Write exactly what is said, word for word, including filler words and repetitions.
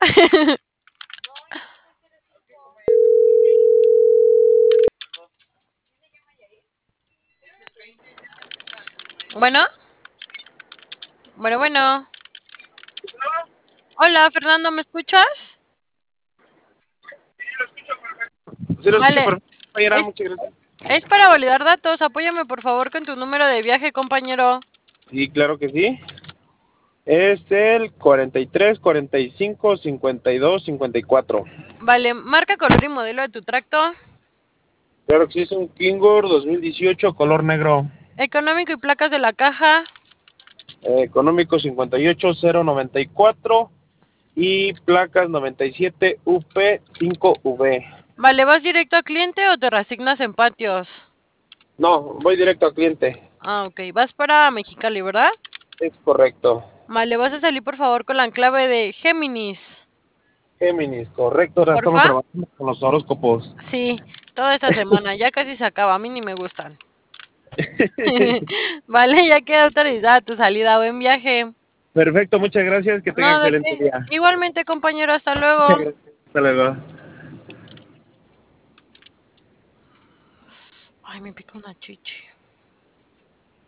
Bueno, bueno, bueno. Hola, Fernando, ¿me escuchas? Sí, lo escucho Vale, perfecto, compañera, es, muchas gracias. es para validar datos. Apóyame, por favor, con tu número de viaje, compañero. Sí, claro que sí. Es el cuarenta y tres, cuarenta y cinco, cincuenta y dos, cincuenta y cuatro. Vale, marca, color y modelo de tu tracto. Claro que sí, es un Kingur dos mil dieciocho, color negro. Económico y placas de la caja. Eh, económico cincuenta y ocho cero noventa y cuatro y placas noventa y siete U P cinco V. Vale, ¿vas directo a cliente o te reasignas en patios? No, voy directo al cliente. Ah, ok. Vas para Mexicali, ¿verdad? Es correcto. Vale, vas a salir, por favor, con la clave de Géminis. Géminis, correcto. Ahora estamos Porfa. trabajando con los horóscopos. Sí, toda esta semana. Ya casi se acaba. A mí ni me gustan. Vale, ya queda autorizada tu salida. Buen viaje. Perfecto, muchas gracias. Que tenga No, ¿de excelente qué? día. Igualmente, compañero, hasta Muchas luego. gracias. Hasta luego. Ay, me pica una chichi.